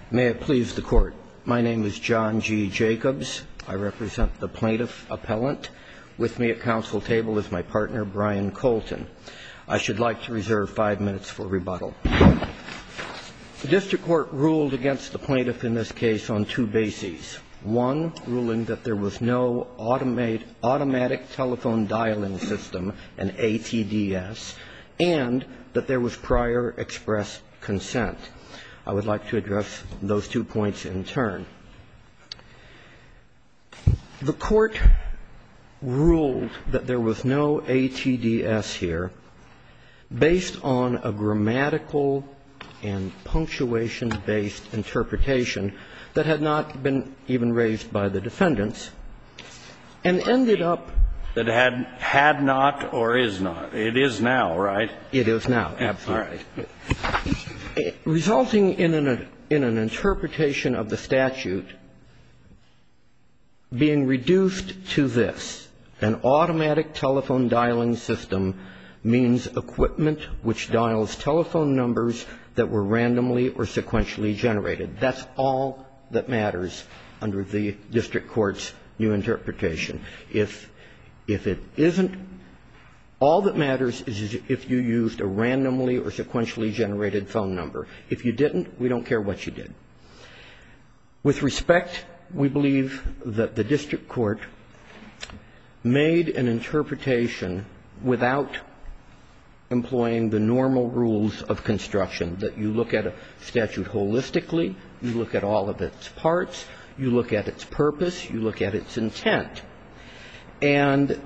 May it please the Court. My name is John G. Jacobs. I represent the plaintiff appellant. With me at counsel table is my partner, Brian Colton. I should like to reserve 5 minutes for rebuttal. The district court ruled against the plaintiff in this case on two bases. One, ruling that there was no automatic telephone dialing system, an ATDS, and that there was prior express consent. I would like to address those 2 points in turn. The court ruled that there was no ATDS here based on a grammatical and punctuation-based interpretation that had not been even raised by the defendants, and ended up that had not or is not. It is now, right? It is now, absolutely. All right. Resulting in an interpretation of the statute being reduced to this: an automatic telephone dialing system means equipment which dials telephone numbers that were randomly or sequentially generated. That's all that matters under the district court's new interpretation. If it isn't, all that matters is if you used a randomly or sequentially generated phone number. If you didn't, we don't care what you did. With respect, we believe that the district court made an interpretation without employing the normal rules of construction, that you look at a statute holistically, you look at all of its parts, you look at its purpose, you look at its intent. And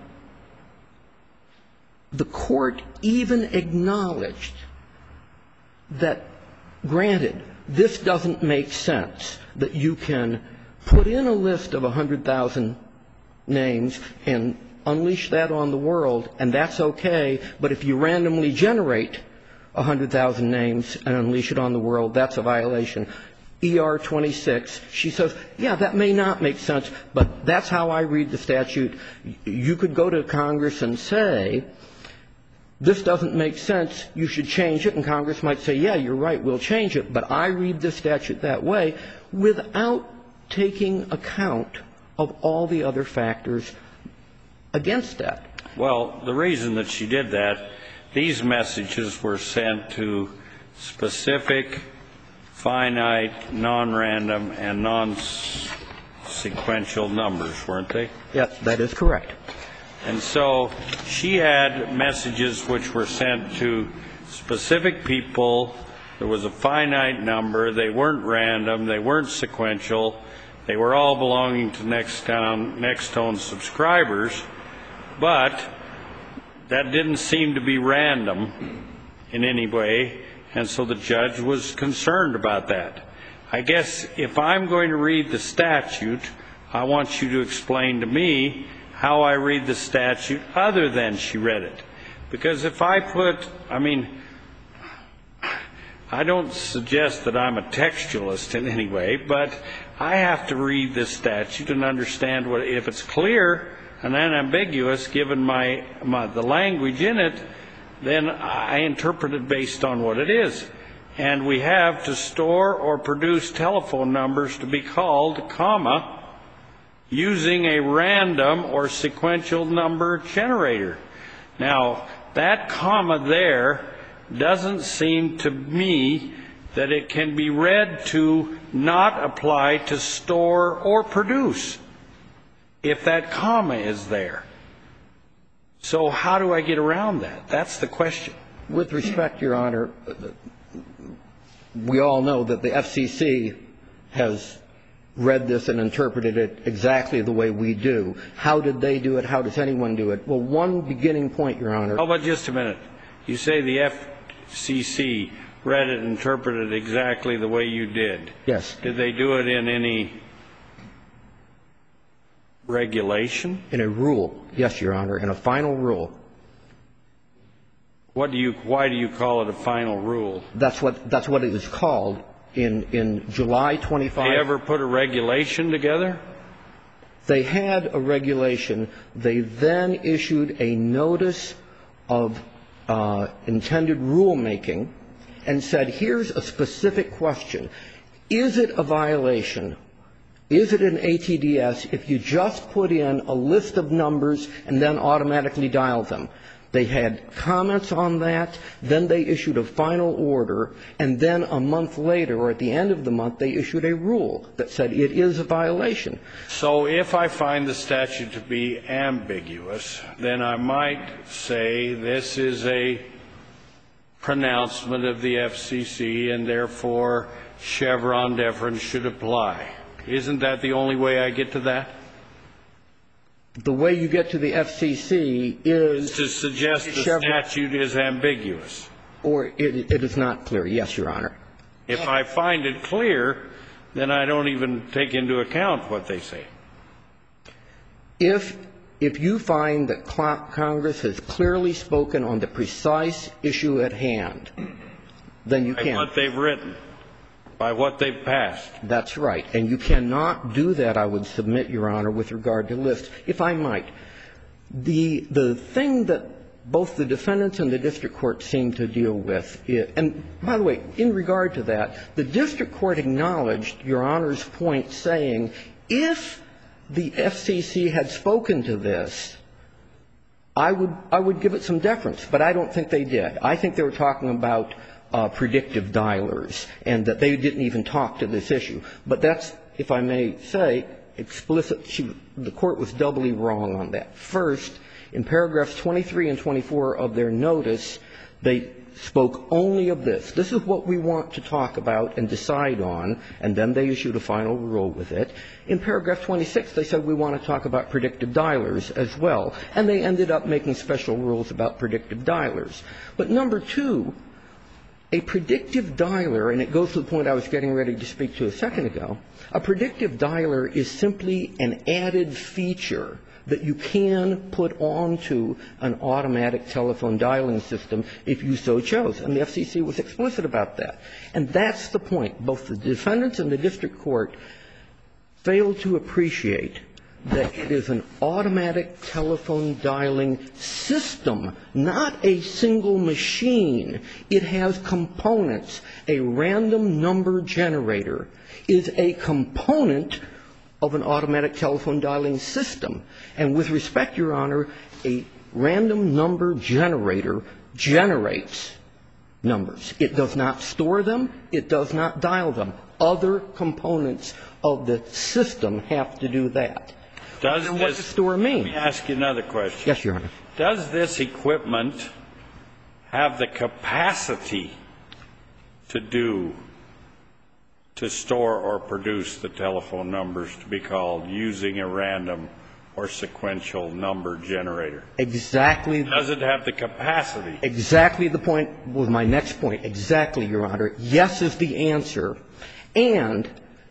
the court even acknowledged that, granted, this doesn't make sense, that you can put in a list of 100,000 names and unleash that on the world, and that's okay, but if you randomly generate 100,000 names and unleash it on the world, that's a violation. ER 26, she says, yeah, that may not make sense, but that's how I read the statute. You could go to Congress and say, this doesn't make sense, you should change it, and Congress might say, yeah, you're right, we'll change it, but I read the statute that way, without taking account of all the other factors against that. Well, the reason that she did that, these messages were sent to specific, finite, non-random, and non-sequential numbers, weren't they? Yes, that is correct. And so she had messages which were sent to specific people. There was a finite number. They weren't random. They weren't sequential. They were all belonging to Nextone subscribers. But that didn't seem to be random in any way, and so the judge was concerned about that. I guess if I'm going to read the statute, I want you to explain to me how I read the statute other than she read it. Because if I I don't suggest that I'm a textualist in any way, but I have to read this statute and understand if it's clear and unambiguous, given the language in it, then I interpret it based on what it is. And we have to store or produce telephone numbers to be called, comma, using a random or sequential number generator. Now, that comma there doesn't seem to me that it can be read to not apply to store or produce if that comma is there. So how do I get around that? That's the question. With respect, Your Honor, we all know that the FCC has read this and interpreted it exactly the way we do. How did they do it? How does anyone do it? Well, one beginning point, Your Honor. How about just a minute? You say the FCC read it and interpreted it exactly the way you did. Yes. Did they do it in any regulation? In a rule, yes, Your Honor, in a final rule. Why do you call it a final rule? That's what it was called in July 25. Did they ever put a regulation together? They had a regulation. They then issued a notice of intended rulemaking and said, here's a specific question. is it a violation? Is it an ATDS if you just put in a list of numbers and then automatically dial them? They had comments on that, then they issued a final order, and then a month later, or at the end of the month, they issued a rule that said it is a violation. So if I find the statute to be ambiguous, then I might say this is a pronouncement of the FCC, and therefore Chevron deference should apply. Isn't that the only way I get to that? The way you get to the FCC is to suggest the statute is ambiguous. Or it is not clear. Yes, Your Honor. If I find it clear, then I don't even take into account what they say. If you find that Congress has clearly spoken on the precise issue at hand, then you can. By what they've written, by what they've passed. That's right. And you cannot do that, I would submit, Your Honor, with regard to lists. If I might, the thing that both the defendants and the district court seem to deal with, and by the way, in regard to that, the district court acknowledged Your Honor's point saying if the FCC had spoken to this, I would give it some deference, but I don't think they did. I think they were talking about predictive dialers, and that they didn't even talk to this issue. But that's, if I may say, explicit. The Court was doubly wrong on that. First, in paragraphs 23 and 24 of their notice, they spoke only of this. This is what we want to talk about and decide on, and then they issued a final rule with it. In paragraph 26, they said we want to talk about predictive dialers as well, and they ended up making special rules about predictive dialers. But number two, a predictive dialer, and it goes to the point I was getting ready to speak to a second ago, a predictive dialer is simply an added feature that you can put onto an automatic telephone dialing system if you so chose. And the FCC was explicit about that. And that's the point. Both the defendants and the district court failed to appreciate that it is an automatic telephone dialing system, not a single machine. It has components. A random number generator is a component of an automatic telephone dialing system. And with respect, Your Honor, a random number generator generates numbers. It does not store them. It does not dial them. Other components of the system have to do that. And what does store mean? Let me ask you another question. Yes, Your Honor. Does this equipment have the capacity to store or produce the telephone numbers to be called using a random or sequential number generator? Exactly. Does it have the capacity? Exactly the point was my next point. Exactly, Your Honor. Yes is the answer. And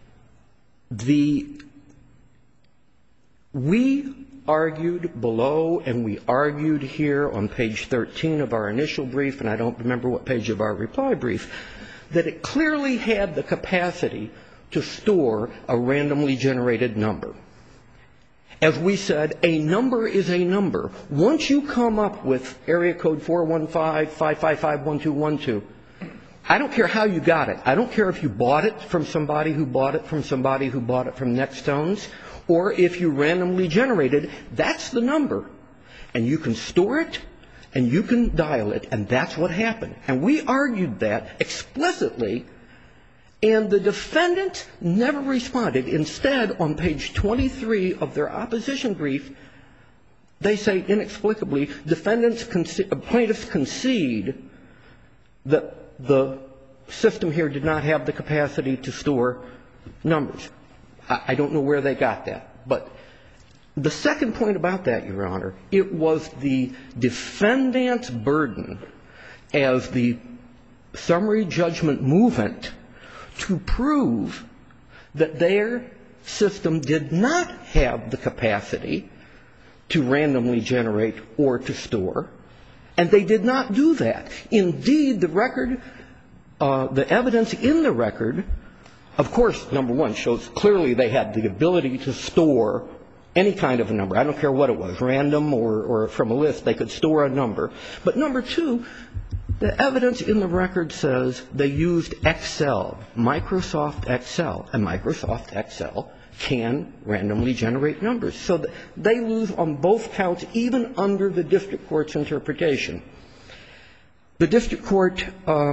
we argued below and we argued here on page 13 of our initial brief, and I don't remember what page of our reply brief, that it clearly had the capacity to store a randomly generated number. As we said, a number is a number. Once you come up with area code 415-555-1212, I don't care how you got it. I don't care if you bought it from somebody who bought it from somebody who bought it from Nextones, or if you randomly generated, that's the number. And you can store it and you can dial it, and that's what happened. And we argued that explicitly, and the defendant never responded. Instead, on page 23 of their opposition brief, they say inexplicably, plaintiffs concede that the system here did not have the capacity to store numbers. I don't know where they got that. But the second point about that, Your Honor, it was the defendant's burden as the summary judgment movement to prove that their system did not have the capacity to randomly generate or to store, and they did not do that. Indeed, the record, the evidence in the record, of course, number one, shows clearly they had the ability to store any kind of a number. I don't care what it was, random or from a list, they could store a number. But number two, The evidence in the record says they used Excel, Microsoft Excel, and Microsoft Excel can randomly generate numbers. So they lose on both counts, even under the district court's interpretation. The district court,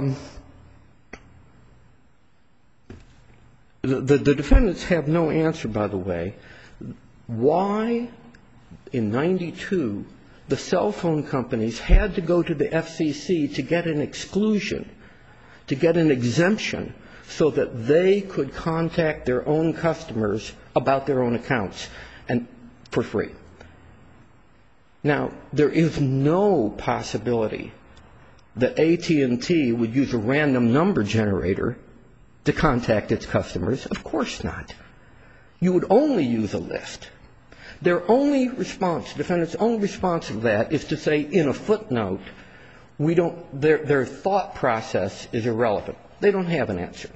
the defendants have no answer, by the way, why in 92 the cell phone companies had to go to the FCC to get an exclusion, to get an exemption, so that they could contact their own customers about their own accounts and for free. Now, there is no possibility that AT&T would use a random number generator to contact its customers. Of course not. You would only use a list. Their only response, defendant's only response to that is to say in a footnote, their thought process is irrelevant. They don't have an answer.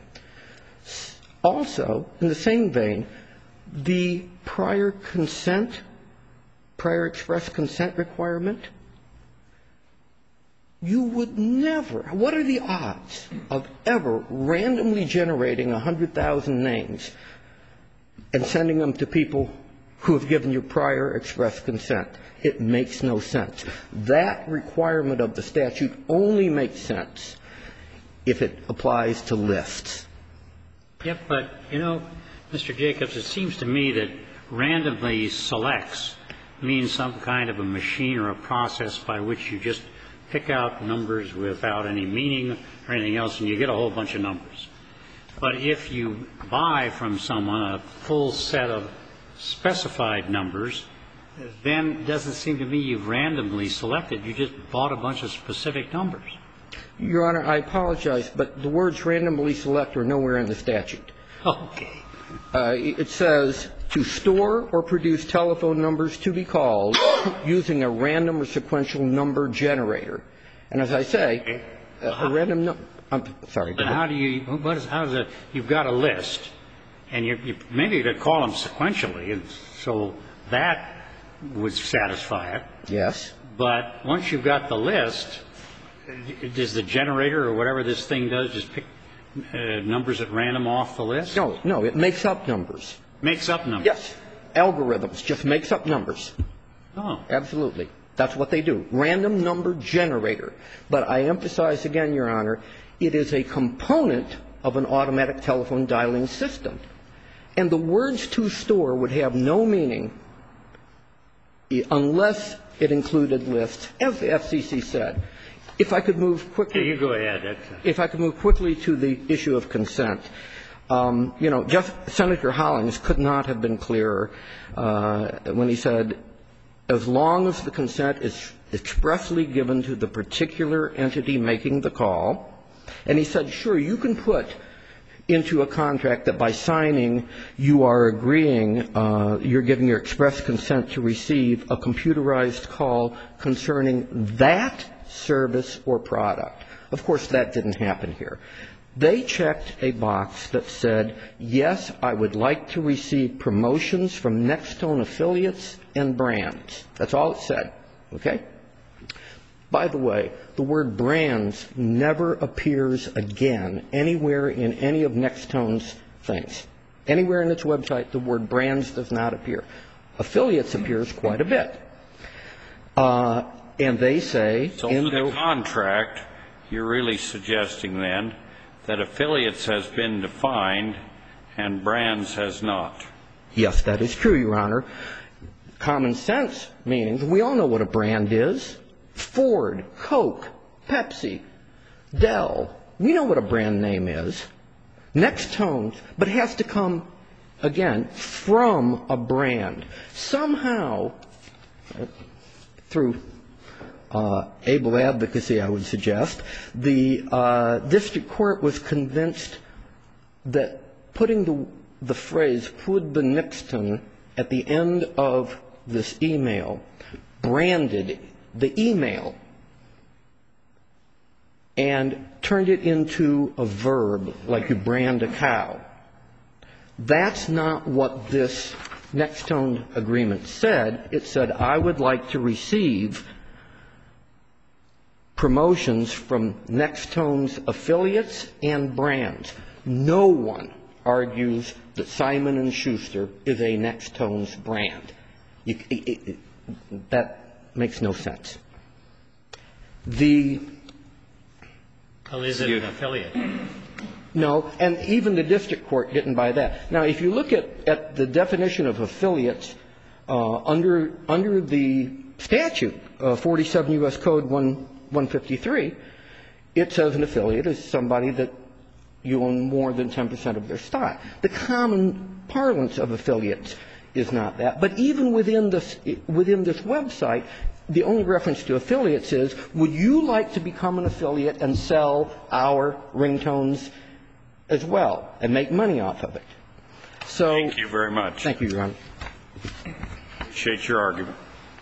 Also, in the same vein, the prior express consent requirement, you would never, what are the odds of ever randomly generating 100,000 names and sending them to people who have given you prior express consent? It makes no sense. That requirement of the statute only makes sense if it applies to lists. Yep, but, you know, Mr. Jacobs, it seems to me that randomly selects means some kind of a machine or a process by which you just pick out numbers without any meaning or anything else, and you get a whole bunch of numbers. But if you buy from someone a full set of specified numbers, then it doesn't seem to me you've randomly selected. You just bought a bunch of specific numbers. Your Honor, I apologize, but the words randomly select are nowhere in the statute. Okay. It says to store or produce telephone numbers to be called using a random or sequential number generator. And as I say, a random number. I'm sorry. But how do you, how is it, you've got a list, and maybe you could call them sequentially, and so that would satisfy it. Yes. But once you've got the list, does the generator or whatever this thing does just pick numbers at random off the list? No, it makes up numbers. Makes up numbers? Yes. Algorithms just makes up numbers. Oh. Absolutely. That's what they do. Random number generator. But I emphasize again, Your Honor, it is a component of an automatic telephone dialing system. And the words to store would have no meaning unless it included lists, as the FCC said. If I could move quickly. You go ahead. If I could move quickly to the issue of consent. Senator Hollings could not have been clearer when he said, as long as the consent is expressly given to the particular entity making the call, and he said, sure, you can put into a contract that by signing you are agreeing, you're giving your express consent to receive a computerized call concerning that service or product. Of course, that didn't happen here. They checked a box that said, yes, I would like to receive promotions from Nextone affiliates and brands. That's all it said. Okay? By the way, the word brands never appears again anywhere in any of Nextone's things. Anywhere in its website, the word brands does not appear. Affiliates appears quite a bit. And they say so in the contract, you're really suggesting then that affiliates has been defined and brands has not. Yes, that is true, Your Honor. Common sense meaning, we all know what a brand is. Ford, Coke, Pepsi, Dell. We know what a brand name is. Nextone, but it has to come, again, from a brand. Somehow, through able advocacy, I would suggest, the district court was convinced that putting the phrase, "put the Nextone," at the end of this email branded the email and turned it into a verb, like you brand a cow. That's not what this Nextone agreement said. It said, I would like to receive promotions from Nextone's affiliates and brands. No one argues that Simon & Schuster is a Nextone's brand. That makes no sense. Well, is it an affiliate? No, and even the district court didn't buy that. Now, if you look at the definition of affiliates under the statute, 47 U.S. Code 153, it says an affiliate is somebody that you own more than 10% of their stock. The common parlance of affiliates is not that. But even within this website, the only reference to affiliates is, would you like to become an affiliate and sell our ringtones as well and make money off of it? So, thank you very much. Thank you, Your Honor. Appreciate your argument.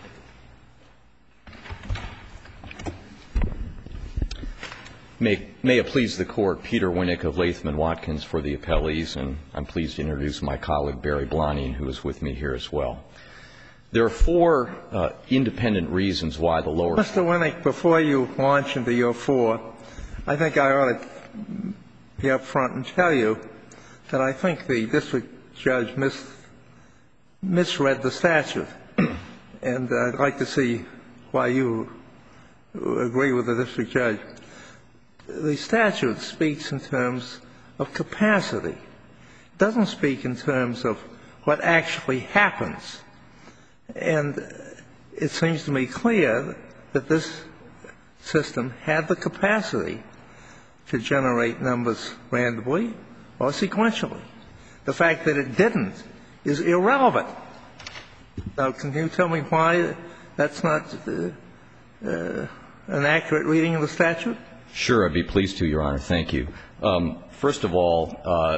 May it please the Court, Peter Winnick of Latham & Watkins for the appellees, and I'm pleased to introduce my colleague Barry Blonning, who is with me here as well. There are four independent reasons why the lower court. Mr. Winnick, before you launch into your four, I think I ought to be up front and tell you that I think the district judge misread the statute, and I'd like to see why you agree with the district judge. The statute speaks in terms of capacity. It doesn't speak in terms of what actually happens. And it seems to me clear that this system had the capacity to generate numbers randomly or sequentially. The fact that it didn't is irrelevant. Now, can you tell me why that's not an accurate reading of the statute? Sure, I'd be pleased to, Your Honor. Thank you. First of all,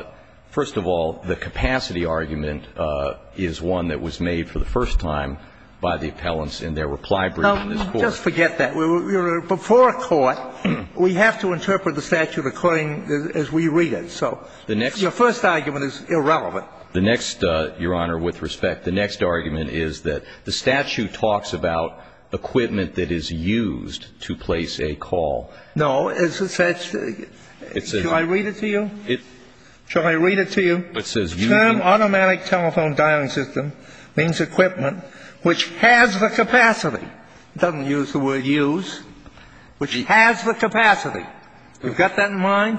the capacity argument is one that was made for the first time by the appellants in their reply brief in this Court. Just forget that. Before a court, we have to interpret the statute according as we read it. So your first argument is irrelevant. The next, Your Honor, with respect, the next argument is that the statute talks about equipment that is used to place a call. No, it says, shall I read it to you? Shall I read it to you? It says the term automatic telephone dialing system means equipment which has the capacity. It doesn't use the word use, which has the capacity. You've got that in mind?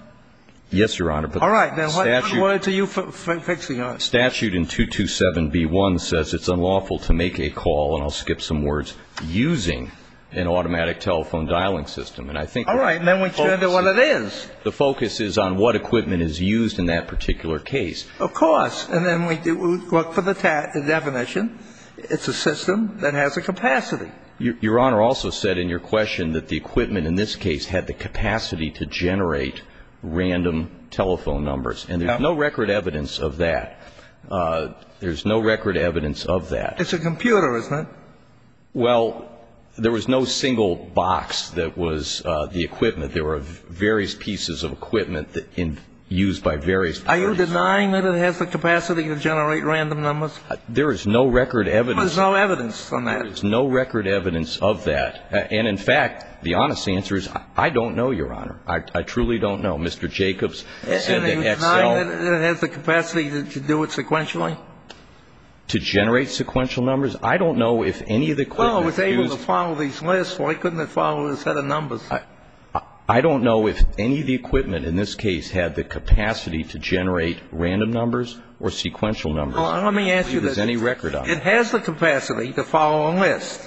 Yes, Your Honor. But all right. Then what words are you fixing on? Statute in 227b1 says it's unlawful to make a call, and I'll skip some words, using an automatic telephone dialing system. And I think all right. And then we turn to what it is. The focus is on what equipment is used in that particular case. Of course. And then we look for the definition. It's a system that has a capacity. Your Honor also said in your question that the equipment in this case had the capacity to generate random telephone numbers. And there's no record evidence of that. There's no record evidence of that. It's a computer, isn't it? Well, there was no single box that was the equipment. There were various pieces of equipment that used by various parties. Are you denying that it has the capacity to generate random numbers? There is no record evidence. There's no evidence on that. There's no record evidence of that. And, in fact, the honest answer is I don't know, Your Honor. I truly don't know. Mr. Jacobs said that Excel. And are you denying that it has the capacity to do it sequentially? To generate sequential numbers? I don't know if any of the equipment Well, it was able to follow these lists. Why couldn't it follow a set of numbers? I don't know if any of the equipment in this case had the capacity to generate random numbers or sequential numbers. Well, let me ask you this. There's any record on it. It has the capacity to follow a list.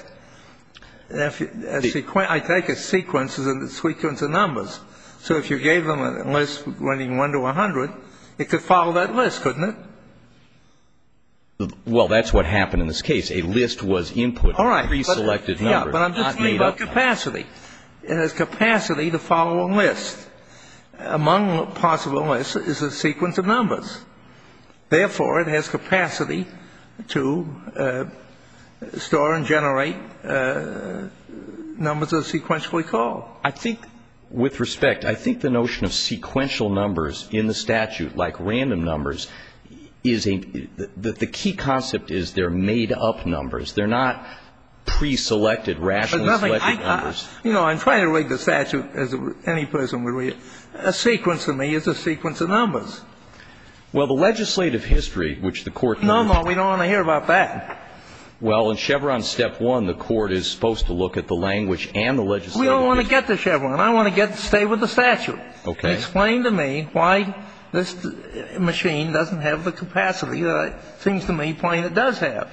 I take a sequence as a sequence of numbers. So if you gave them a list running 1 to 100, it could follow that list, couldn't it? Well, that's what happened in this case. A list was input of pre-selected numbers. Yeah, but I'm just talking about capacity. It has capacity to follow a list. Among possible lists is a sequence of numbers. Therefore, it has capacity to store and generate numbers that are sequentially called. I think, with respect, I think the notion of sequential numbers in the statute, like random numbers, is the key concept is they're made-up numbers. They're not pre-selected, rationally selected numbers. You know, I'm trying to read the statute as any person would read it. A sequence to me is a sequence of numbers. Well, the legislative history, which the Court can No, we don't want to hear about that. Well, in Chevron Step 1, the Court is supposed to look at the language and the legislative We don't want to history. get to Chevron. I want to stay with the statute. Okay. And explain to me why this machine doesn't have the capacity that it seems to me plain it does have.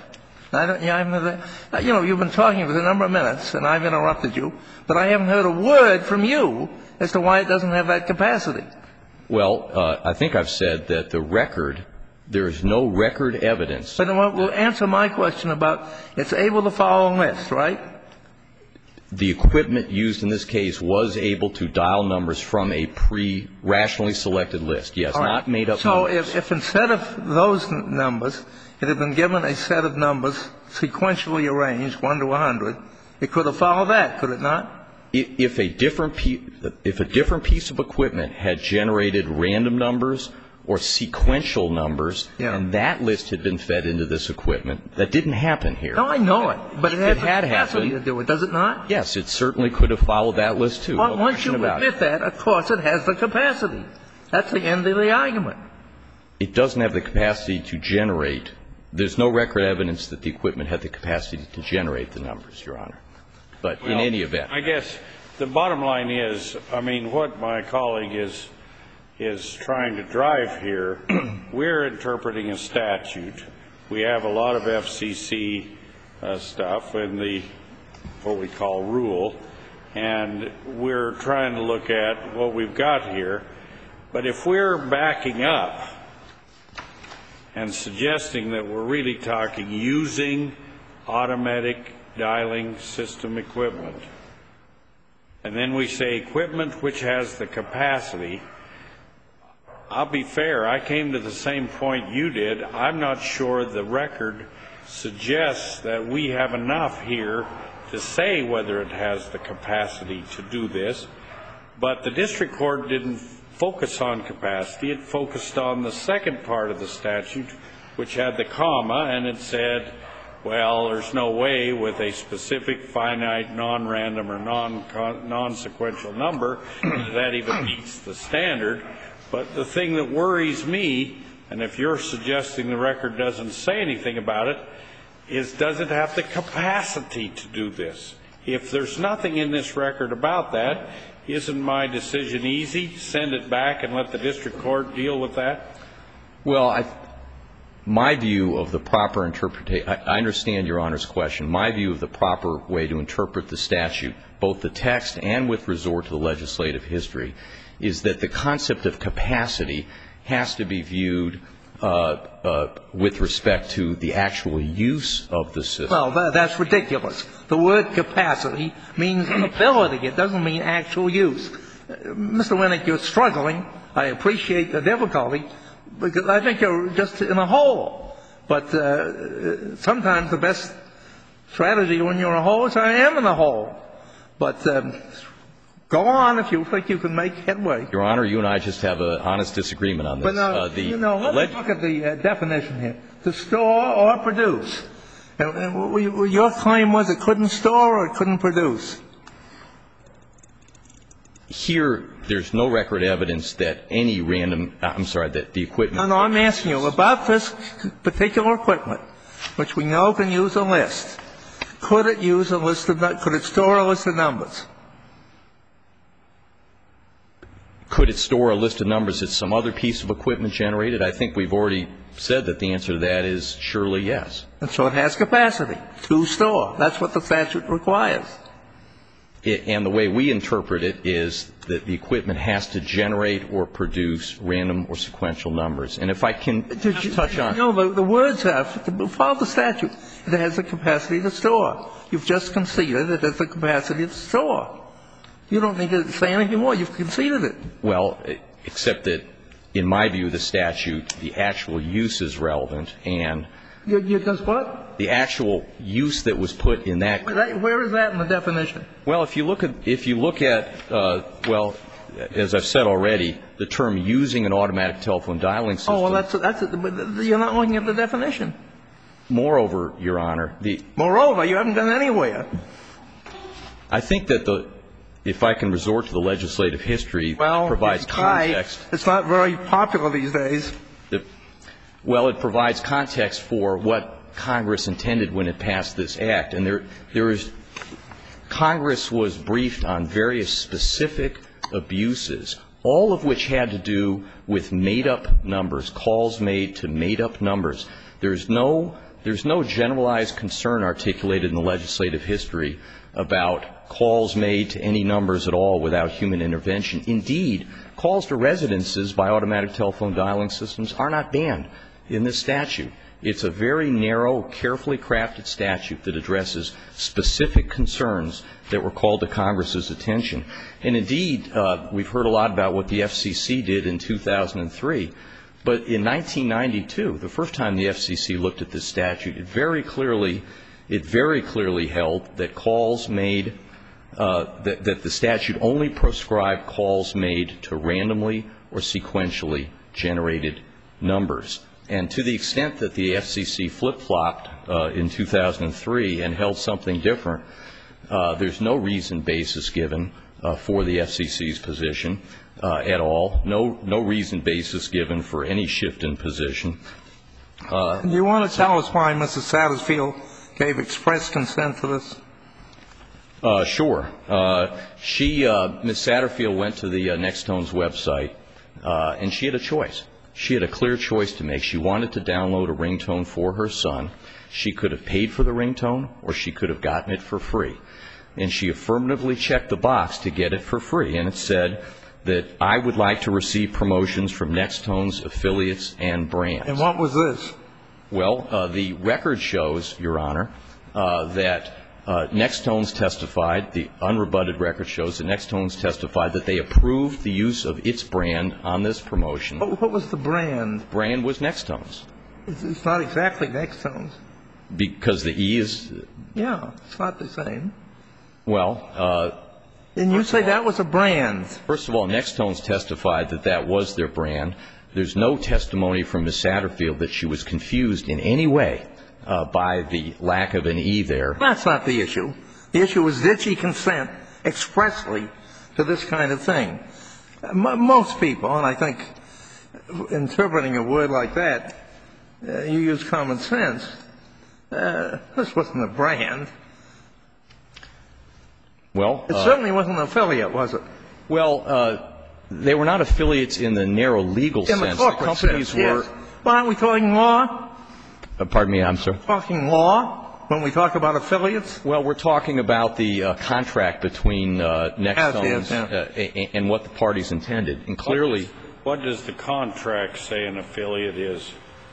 You've been talking for a number of minutes, and I've interrupted you, but I haven't heard a word from you as to why it doesn't have that capacity. Well, I think I've said that there is no record evidence. But we'll answer my question about it's able to follow a list, right? The equipment used in this case was able to dial numbers from a pre-rationally selected list. Yes, not made up numbers. So if instead of those numbers, it had been given a set of numbers sequentially arranged, 1 to 100, it could have followed that, could it not? If a different piece of equipment had generated random numbers or sequential numbers, and that list had been fed into this equipment, that didn't happen here. No, I know it. But it has the had capacity happened, to do it, does it not? Yes, it certainly could have followed that list, too. Well, once you admit that, of course it has the capacity. That's the end of the argument. It doesn't have the capacity to generate. There's no record evidence that the equipment had the capacity to generate the numbers, Your Honor. But in any event. I guess the bottom line is, I mean, what my colleague is trying to drive here, we're interpreting a statute. We have a lot of FCC stuff in the what we call rule, and we're trying to look at what we've got here. But if we're backing up and suggesting that we're really talking using automatic dialing system equipment, and then we say equipment which has the capacity, I'll be fair, I came to the same point you did. I'm not sure the record suggests that we have enough here to say whether it has the capacity to do this, but the district court didn't focus on capacity. It focused on the second part of the statute, which had the comma, and it said, well, there's no way with a specific finite non-random or non-sequential number that even meets the standard. But the thing that worries me, and if you're suggesting the record doesn't say anything about it, is does it have the capacity to do this? If there's nothing in this record about that, isn't my decision easy? Send it back and let the district court deal with that? Well, my view of the proper interpretation, I understand Your Honor's question. My view of the proper way to interpret the statute, both the text and with resort to the legislative history, is that the concept of capacity has to be viewed with respect to the actual use of the system. Well, that's ridiculous. The word capacity means ability. It doesn't mean actual use. Mr. Winnick, you're struggling. I appreciate the difficulty, because I think you're just in a hole. But sometimes the best strategy when you're in a hole is I am in a hole. But go on if you think you can make headway. Your Honor, you and I just have an honest disagreement on this. But let's look at the definition here. To store or produce. And your claim was it couldn't store or it couldn't produce. Here, there's no record evidence that any that the equipment. No, I'm asking you about this particular equipment, which we know can use a list. Could it could it store a list of numbers? Could it store a list of numbers that some other piece of equipment generated? I think we've already said that the answer to that is surely yes. And so it has capacity to store. That's what the statute requires. And the way we interpret it is that the equipment has to generate or produce random or sequential numbers. And if I can touch on. No, the words have to follow the statute. It has the capacity to store. You've just conceded it has the capacity to store. You don't need to say anything more. You've conceded it. Well, except that in my view, the statute, the actual use is relevant. And you just what? The actual use that was put in that. Where is that in the definition? Well, if you look at, well, as I've said already, the term using an automatic telephone dialing system. Oh, well, that's you're not looking at the definition. Moreover, Your Honor, Moreover, you haven't gone anywhere. I think that if I can resort to the legislative history, provides context. It's not very popular these days. Well, it provides context for what Congress intended when it passed this act. And Congress was briefed on various specific abuses, all of which had to do with made-up numbers, calls made to made-up numbers. There's no generalized concern articulated in the legislative history about calls made to any numbers at all without human intervention. Indeed, calls to residences by automatic telephone dialing systems are not banned in this statute. It's a very narrow, carefully crafted statute that addresses specific concerns that were called to Congress's attention. And indeed, we've heard a lot about what the FCC did in 2003. But in 1992, the first time the FCC looked at this statute, it very clearly held that calls made, that the statute only proscribed calls made to randomly or sequentially generated numbers. And to the extent that the FCC flip-flopped in 2003 and held something different, there's no reason basis given for the FCC's position at all. No reason basis given for any shift in position. Do you want to tell us why Mrs. Satterfield gave express consent to this? Sure. Ms. Satterfield went to the Nextones website, and she had a choice. She had a clear choice to make. She wanted to download a ringtone for her son. She could have paid for the ringtone, or she could have gotten it for free. And she affirmatively checked the box to get it for free. And it said that I would like to receive promotions from Nextones affiliates and brands. And what was this? Well, the record shows, Your Honor, that Nextones testified, the unrebutted record shows that Nextones testified that they approved the use of its brand on this promotion. What was the brand? The brand was Nextones. It's not exactly Nextones. Because the E is? Yeah, it's not the same. Well. And you say that was a brand. First of all, Nextones testified that that was their brand. There's no testimony from Ms. Satterfield that she was confused in any way by the lack of an E there. That's not the issue. The issue is, did she consent expressly to this kind of thing? Most people, and I think interpreting a word like that, you use common sense. This wasn't a brand. Well, it certainly wasn't an affiliate, was it? Well, they were not affiliates in the narrow legal sense. In the corporate sense, yes. Well, aren't we talking law? Pardon me, I'm sorry. Talking law when we talk about affiliates? Well, we're talking about the contract between Nextones and what the parties intended. And clearly. What does the contract say an affiliate is?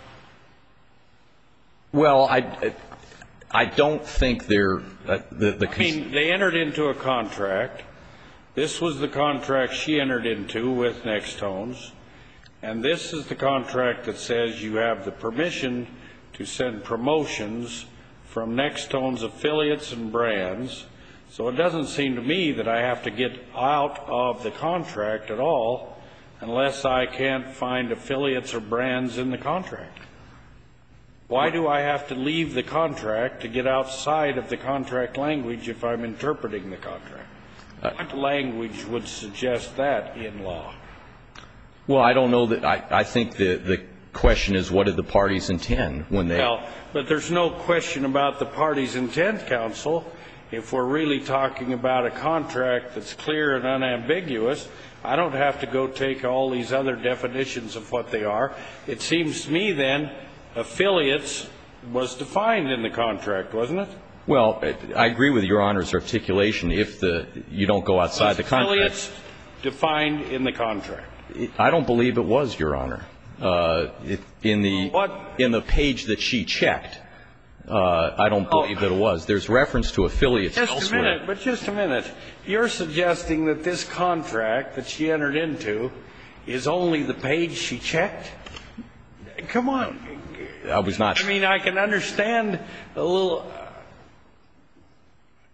Well, I don't think they're I mean, they entered into a contract. This was the contract she entered into with Nextones. And this is the contract that says you have the permission to send promotions from Nextones affiliates and brands. So it doesn't seem to me that I have to get out of the contract at all unless I can't find affiliates or brands in the contract. Why do I have to leave the contract to get outside of the contract language if I'm interpreting the contract? What language would suggest that in law? Well, I don't know that. I think the question is, what did the parties intend when they? Well, but there's no question about the parties' intent, counsel. If we're really talking about a contract that's clear and unambiguous, I don't have to go take all these other definitions of what they are. It seems to me then affiliates was defined in the contract, wasn't it? Well, I agree with Your Honor's articulation. If you don't go outside the contract. Affiliates defined in the contract. I don't believe it was, Your Honor. In the page that she checked, I don't believe that it was. There's reference to affiliates elsewhere. Just a minute. You're suggesting that this contract that she entered into is only the page she checked? Come on. I was not. I mean, I can understand a little.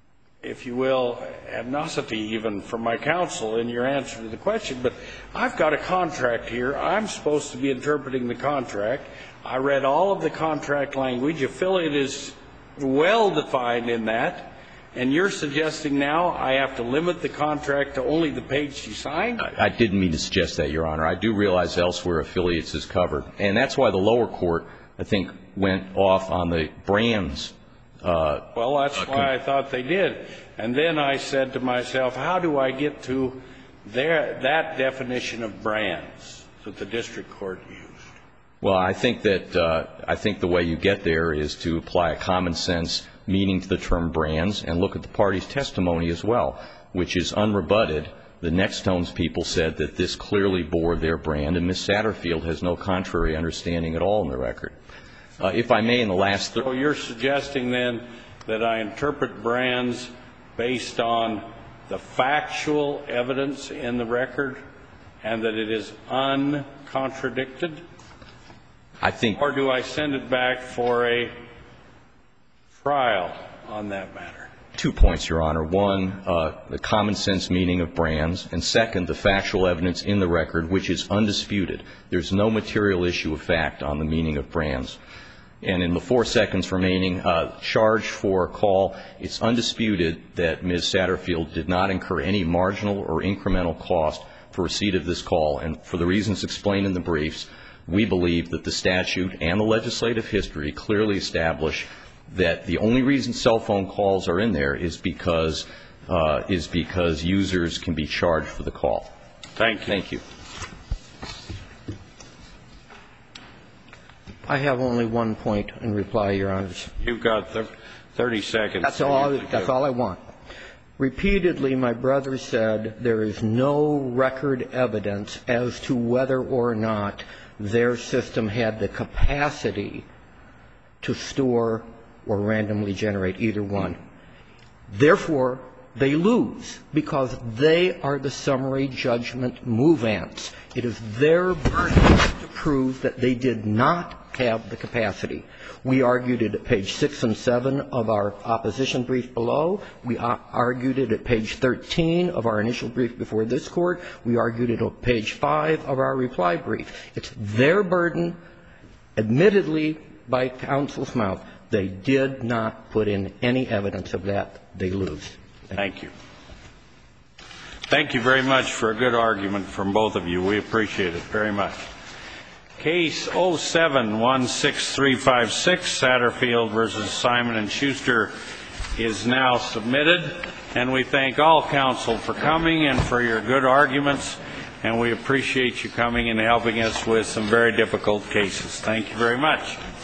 if you will, amnosity even from my counsel in your answer to the question, but I've got a contract here. I'm supposed to be interpreting the contract. I read all of the contract language. Affiliate is well defined in that, and you're suggesting now I have to limit the contract to only the page she signed? I didn't mean to suggest that, Your Honor. I do realize elsewhere affiliates is covered, and that's why the lower court, I think, went off on the brands. Well, that's why I thought they did. And then I said to myself, how do I get to that definition of brands that the district court used? Well, I think the way you get there is to apply a common sense meaning to the term brands and look at the party's testimony as well, which is unrebutted. The Nextones people said that this clearly bore their brand, and Ms. Satterfield has no contrary understanding at all in the record. If I may, in the last... So you're suggesting then that I interpret brands based on the factual evidence in the record and that it is uncontradicted? I think... Or do I send it back for a trial on that matter? 2 points, Your Honor. One, the common sense meaning of brands, and second, the factual evidence in the record, which is undisputed. There's no material issue of fact on the meaning of brands. And in the 4 seconds remaining, charge for a call, it's undisputed that Ms. Satterfield did not incur any marginal or incremental cost for receipt of this call. And for the reasons explained in the briefs, we believe that the statute and the legislative history clearly establish that the only reason cell phone calls are in there is because users can be charged for the call. Thank you. Thank you. I have only one point in reply, Your Honors. You've got 30 seconds. That's all I want. Repeatedly, my brother said there is no record evidence as to whether or not their system had the capacity to store or randomly generate either one. Therefore, they lose because they are the summary judgment move-ants. It is their burden to prove that they did not have the capacity. We argued it at page 6 and 7 of our opposition brief below. We argued it at page 13 of our initial brief before this Court. We argued it at page 5 of our reply brief. It's their burden, admittedly by counsel's mouth. They did not put in any evidence of that. They lose. Thank you. Thank you very much for a good argument from both of you. We appreciate it very much. Case 07-16356, Satterfield versus Simon & Schuster, is now submitted. And we thank all counsel for coming and for your good arguments. And we appreciate you coming and helping us with some very difficult cases. Thank you very much.